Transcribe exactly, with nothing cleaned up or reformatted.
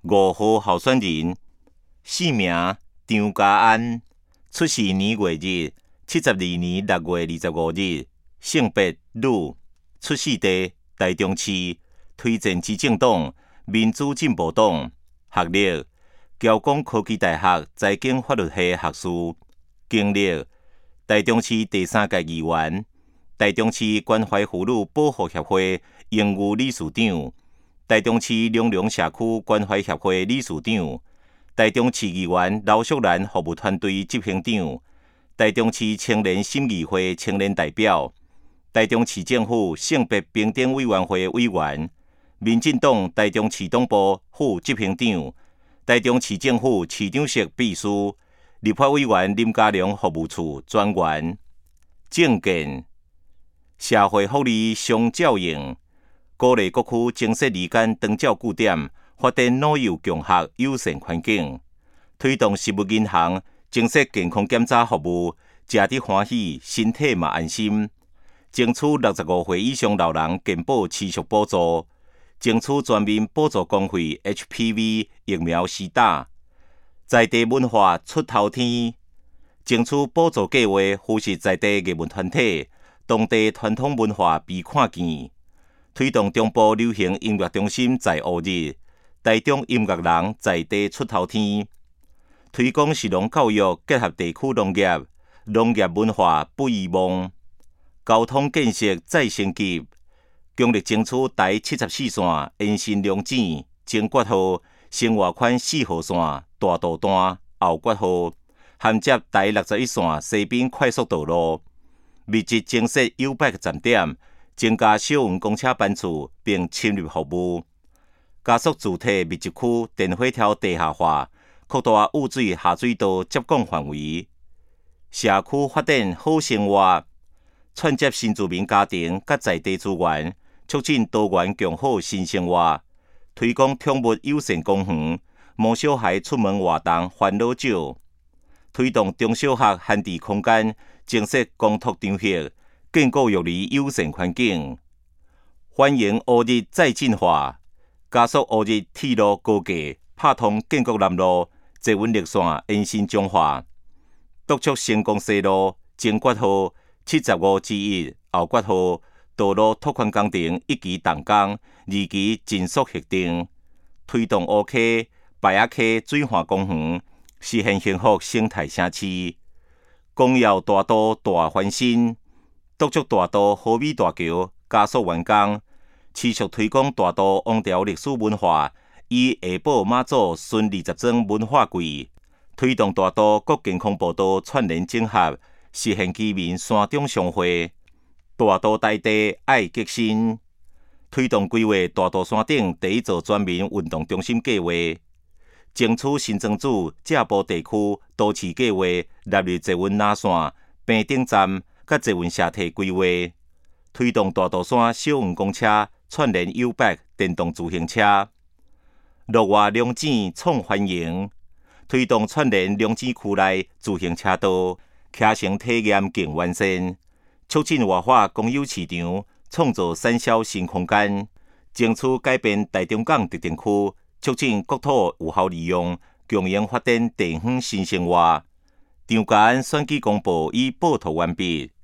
五号候选人，姓名张家安，出世年月日七十二年六月二十五日，性别女，出世地台中市，推荐之政党民主进步党，学历交工科技大学财经法律系学士，经历台中市第三届议员，台中市关怀妇女保护协会荣誉理事长。台中市龙龙社区关怀协会理事长，台中市议员刘淑兰服务团队执行长，台中市青年审议会青年代表，台中市政府性别平等委员会委员，民进党台中市党部副执行长，台中市政府市长室秘书，立法委员林佳龙服务处专员。政见：社会福利双照应。鼓励各区增设离间长照据点，发展老幼共学友善环境，推动食物银行增设健康检查服务，食得欢喜，身体嘛安心。争取六十五岁以上老人健保持续补助，争取全面补助公费 H P V 疫苗施打。在地文化出头天，争取补助计划扶持在地艺文团体，当地传统文化必看见。推动中部流行音乐中心在乌日，台中音乐人在地出头天。推广实农教育结合地区农业，农业文化不遗忘。交通建设再升级，强力争取台七十四线延伸龙井、前决号、生活圈四号线大道段后决号，衔接台六十一线西滨快速道路，密集增设 U 百站点。增加小运公车班次，并深入服务，加速主体密集区电火条地下化，扩大污水下水道接管范围。社区发展好生活，串接新住民家庭甲在地资源，促进多元共好新生活。推广宠物友善公园，毛小孩出门活动烦恼少。推动中小学闲置空间，增设公托场域。建构育儿友善环境，欢迎乌日再进化，加速乌日铁路高架，拍通建国南路、捷运绿线延伸中化，督促成功西路、前决号、七十五之一、后决号道路拓宽工程一期动工，二期尽速核定，推动乌溪、白鸭溪水环公园，实现幸福生态城市，光耀大都大翻新。督促大都好美大桥加速完工，持续推广大都王朝历史文化，以下堡妈祖顺二十庄文化季，推动大都各健康步道串联整合，实现居民山中相会。大都大地爱激新，推动规划大都山顶第一座全民运动中心计划，争取新庄子正步地区都市计划纳入捷运南线、平顶站。甲捷运社体规划，推动大肚山小运公车串联 U 百电动自行车。落外龙井创欢迎，推动串联龙井区内自行车道，骑乘体验更完善，促进外化公有市场，创造产销新空间，争取改变台中港特定区，促进国土有效利用，共赢发展地方新生活。张家安选举公报已报道完毕。